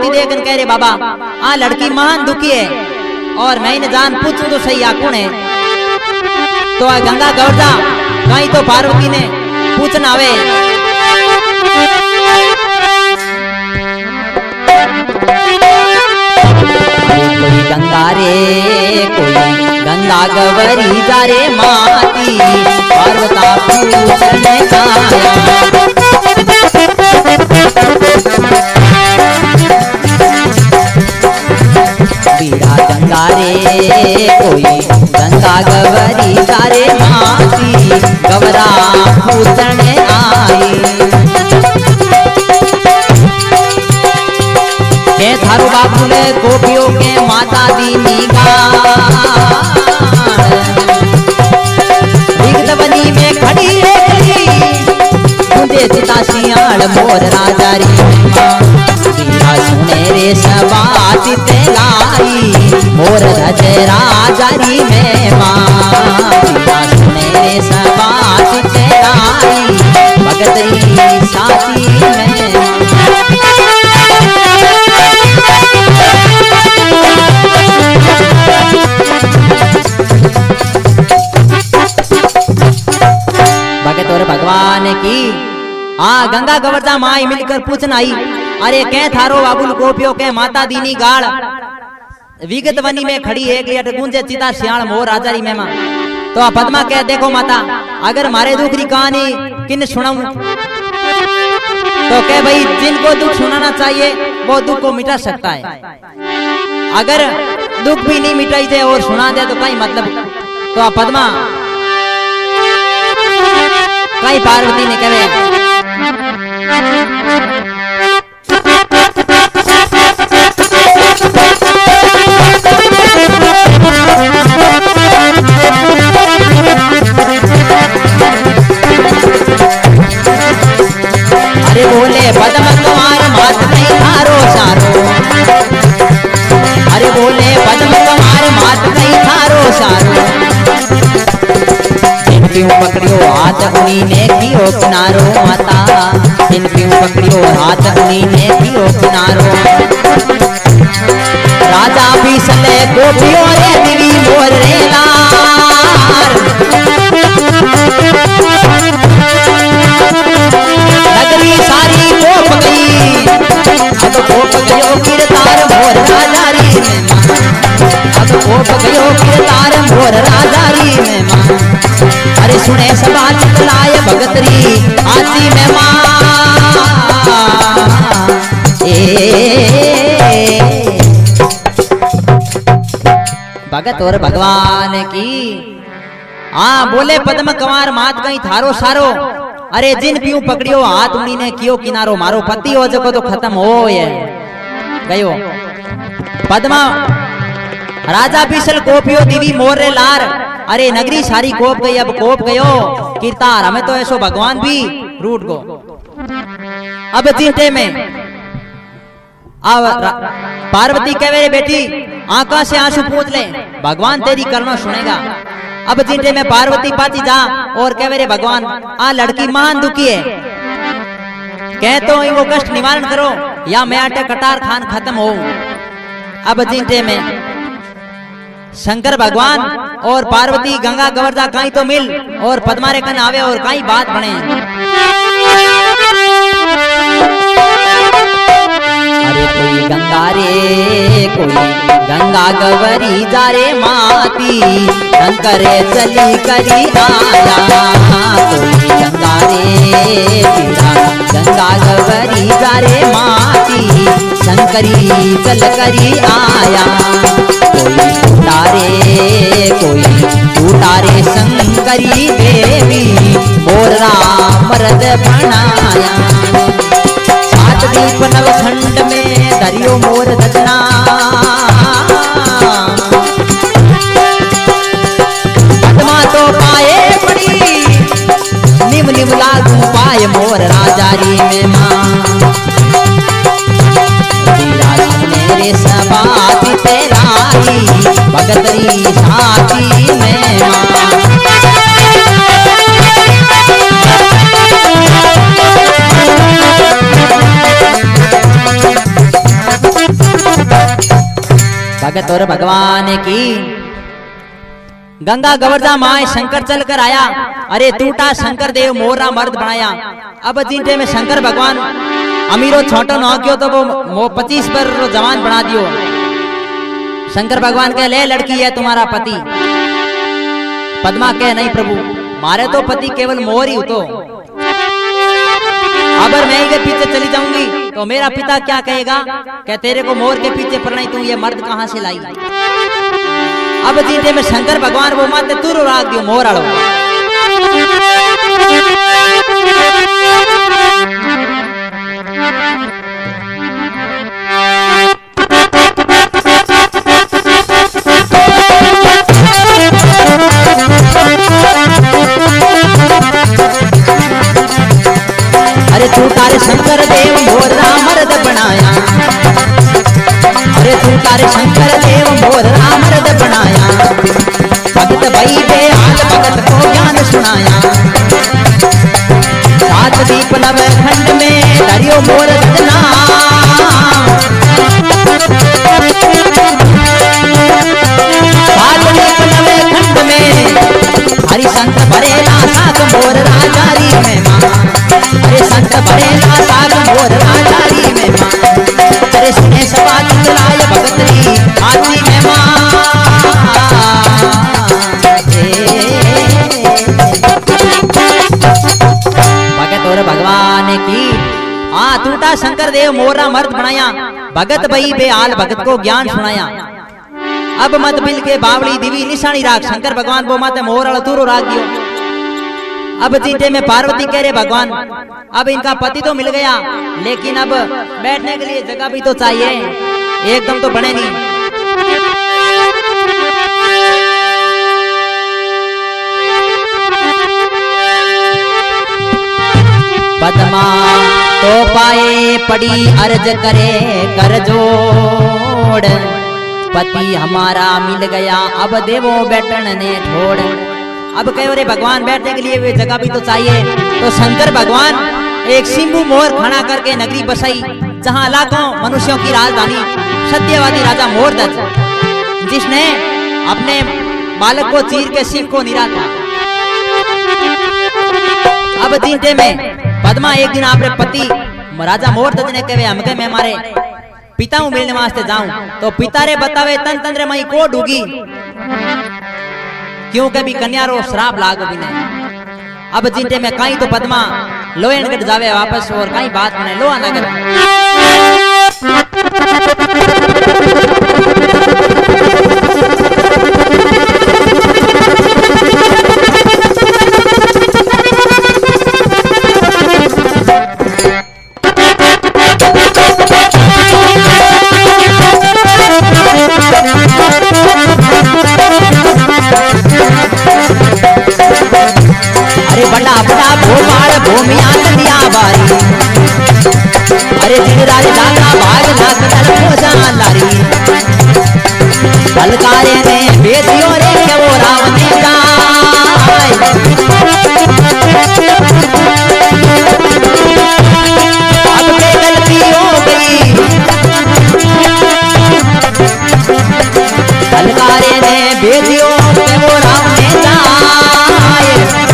गोदी देकर कह रहे बाबा आ लड़की महान दुखी है और मैं इन्हें जान पूछूं तो सही कौन है। तो गंगा गौरदा कहीं तो पार्वती ने पूछना आवे कोई गंगा रे कोई गंगा गवरी जा रे माती पार्वता पूछने आया। बीड़ा गंगा रे कोई गंगा गवरी जा रे माती गवरा पूछने आई। के थारो बापू ने गोपियों के माता दीनी बनी में खड़ी है मुझे चिता सियाल मोर राजा री सुने रे सबात ते लाई मोर रज राजा री में माँ सुने रे सबात ते लाई भगतरी साथी में। भगवान की गंगा गवर्धा माई मिलकर पूछन आई अरे कै थारो बाबुल गोपियों के माता दीनी गाड़ विगत वनी में खड़ी है कि गुंजे चिता श्याल मोर राजारी में मां। तो पद्मा कह देखो माता अगर मारे दुख की कहानी किन सुनाऊं तो कह भाई जिनको दुख सुनाना चाहिए वो दुख को मिटा सकता है, अगर दुख भी नहीं मिटाई दे और सुना दे तो कहीं मतलब। तो पद्मा कई पार्वती ने कहे अरे बोले पद्म कुमार मात नहीं थारो सारो, अरे बोले पद्म कुमार मात नहीं थारो सारो। क्यों पकड़ियो हाथ उन्हीं ने कियो किनारो माता, इन क्यों पकड़ियो हाथ उन्हीं ने कियो किनारो। राजा भी सले गोपियों रे दिवी मोर रे लार, नगरी सारी कोप गई अब कोप गयो किरतार मोर राजारी में मां, अब कोप गयो किरतार मोर राजारी में मां। अरे सुने सभा चलाए भगतरी आती में मां भगत और भगवान की बोले पद्म कुमार मात कहीं थारो सारो। अरे जिन पियूं पकड़ियो हाथ उन्हीं ने कियो किनारो, मारो पति हो जको तो खत्म हो गयो। पद्मा राजा बिसल कोपियो दिवी मोर रे लार, अरे नगरी सारी कोप गई अब कोप गयो कीर्तार, हमें तो ऐसो भगवान भी रूट गो। अब जीते में अब पार्वती कहे रे बेटी आंखों से आंसू पूछ ले भगवान तेरी करना सुनेगा। अब जीते में पार्वती पाती जा और कहे रे भगवान आ लड़की महान दुखी है, कह तो वो कष्ट निवारण करो या मैं आटे कटार खान खत्म हो। अब जीते में शंकर भगवान और पार्वती गंगा गवर्धा कहीं तो मिल और पद्मा रे कन आवे और कहीं बात बने। अरे कोई गंगा रे कोई गंगा गवरी जा रे माती शंकर चली करी आया। कोई गंगा रे गंगा गवरी जा रे माती शंकरी चल करी आया। कोई टूटारे शंकरी देवी मोर राम मरद बनाया। सात दीप नवखंड में दरियो मोर दचना, पद्मा तो पाए पड़ी निम निम लागू पाए मोर राजारी में मां। मेरे सबाती तेलाई भगतरी साथी में मां। भगत और भगवान की। गंगा गोवर्धा माए शंकर चल कर आया, अरे टूटा शंकर देव मोरा मर्द बनाया। अब जिनटे में शंकर भगवान अमीरो छोटो न क्यों तो वो 25 पर जवान बना दियो। शंकर भगवान कह ले लड़की है तुम्हारा पति। पद्मा कह नहीं प्रभु मारे तो पति केवल मोर ही हो तो अगर मैं इनके पीछे चली जाऊंगी तो मेरा पिता क्या कहेगा, क्या तेरे को मोर के पीछे पड़ना तू ये मर्द कहां से लाई। अब जीते में शंकर भगवान वो माते तुरु राग दियो मोर आड़ो। अरे तू तारे शंकर देव मोरा मर्द बनाया, अरे तू तारे शंकर देव मोरा मर्द बनाया। भगत भई बेहाल भगत को ज्ञान सुनाया, सात दीप नव खंड में धरियो मोर रचना। सात दीप नव खंड में हरि संत भरेला साग मोर राजारी में मां। अरे संत भरेला साग मोर राजारी में मां। अरे सुने सभा चितलाय भगतरी आती में मां। भगत और भगवान की। टूटा शंकर देव मोरा मर्द बनाया, भगत भई बेहाल भगत को ज्ञान सुनाया। अब मत बिल के बावली दिवी निशानी राग शंकर भगवान वो माते मोर अड़तूरो राग दियो। अब जीते में पार्वती कह रहे भगवान अब इनका पति तो मिल गया लेकिन अब बैठने के लिए जगह भी तो चाहिए, एकदम तो बने नहीं। पद्मा तो पाए पड़ी अर्ज करे कर जोड़। पति हमारा मिल गया अब देवो बैठन ने छोड़। अब कहो रे भगवान बैठने के लिए वे जगह भी तो चाहिए। तो शंकर भगवान एक सिंबू मोर खड़ा करके नगरी बसाई जहां लाखों मनुष्यों की राजधानी सत्यवादी राजा मोरध्वज जिसने अपने बालक को चीर के सिंह को निरा था। अब जीते में पद्मा एक दिन आपरे पति राजा मोरध्वज ने कहे हमके मैं मारे पिता हूं मिलने वास्ते जाऊं तो पिता रे बतावे तन तंद्रे मई को डूगी क्यों कभी कन्या रो श्राप लाग भी नहीं। अब जीते में कहीं तो पद्मा लोयनगढ़ जावे वापस और कहीं बात बने लोहा नगर। भूमिया नदिया बारी अरे दिन रात डाका भाग नाक दल खोजा लारी। अलकारे ने बेदियों रे के वो रावने जाए। अब के गलती हो गई अलकारे ने बेदियों के वो रावने जाए।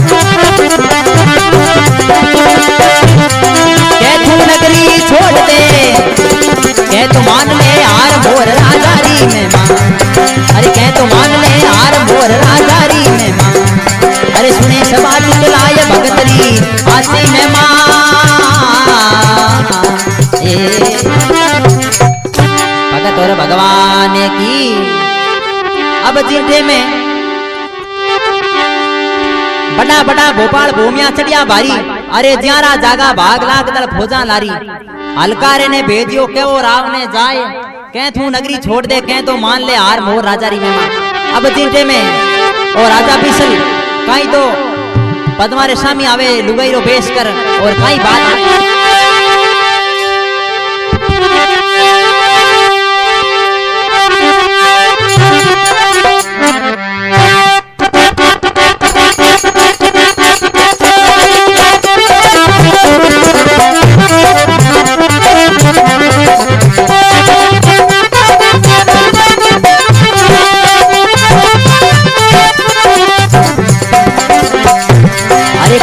नगरी छोड़ दे कह तो मान ले हार मोर राजारी में मां। अरे कह तो मान ले हार मोर राजारी में मां। अरे सुने सभा चितलाय भगतरी आसी में मां। भगत और भगवान की। अब जीते में बड़ा बड़ा भोपाल भूमिया चढ़िया भारी अरे ज्यारा जागा भाग लाग दल खोजा लारी। अलकारे ने भेजियो के वो राव ने जाए कह तू नगरी छोड़ दे कह तो मान ले हार मोर राजारी में मां। अब जीते में और राजा बिसल कहीं तो पद्मारे स्वामी आवे लुगाई रो बेस कर और कहीं बात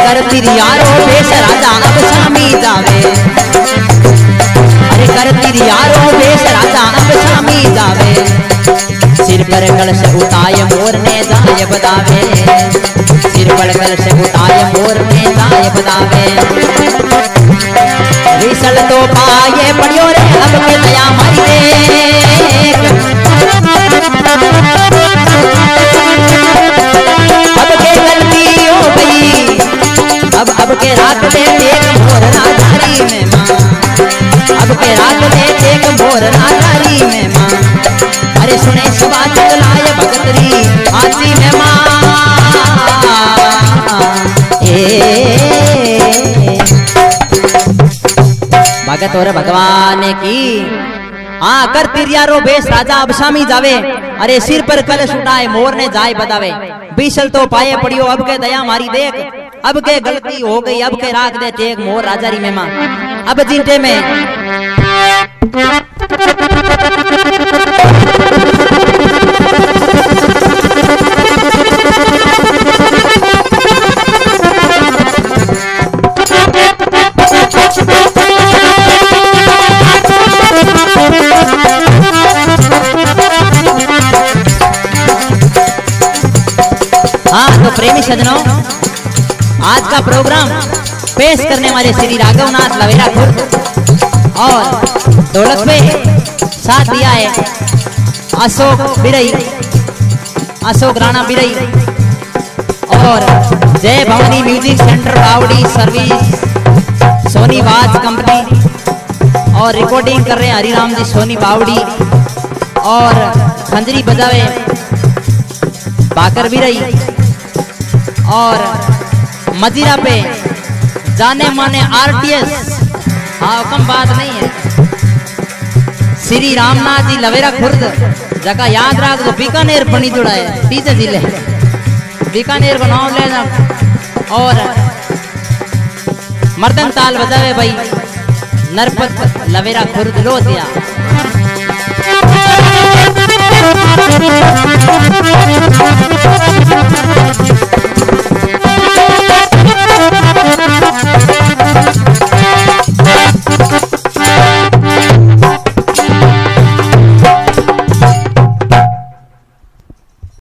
करती यारो भेष राजा अब शामी जावे, अरे करती यारो भेष राजा अब शामी जावे, सिर पर कलश उठाए मोर ने जाय बदावे, सिर पर कलश उठाए मोर ने जाय बदावे। विसल तो पाए पड़ियो रे अब के दया मारी देख, अब के गलती हो गई, अब के रात दे एक मोर नाधारी में माँ, अब के रात दे एक मोर नाधारी में माँ, अरे सुने सभा चलाए भगतरी आती में माँ। भगत और भगवान की कर तिरियारो बेस राजा अब शामी जावे, अरे सिर पर कलश उठाए मोर ने जाय बतावे, बीसल तो पाए पड़ियो अब के दया मारी देख, अब के गलती हो गई अब के राख दे टेक मोर राजारी में मां। अब जिंटे में तो प्रेमी सजनों, आज का प्रोग्राम पेश करने वाले श्री राघवनाथ लवेरा खुर्द और दौलत में साथ दिया है अशोक बिरई, अशोक राणा बिरई और Jai Bhavani music centre Bawadi service Sony watch company, और रिकॉर्डिंग कर रहे हैं हरिराम जी सोनी बावड़ी, और खंजरी बजावे बाकर बिरई, और मजीरा पे जाने माने आरटीएस, हाँ कम बात नहीं है, श्री रामनाथ जी लवेरा खुर्द, जगह याद रख दो बीकानेर बनी जुड़ा है, तीसरे जिले बीकानेर को नाम लेना, और मर्दन ताल बजावे भाई नरपत लवेरा खुर्द लो दिया।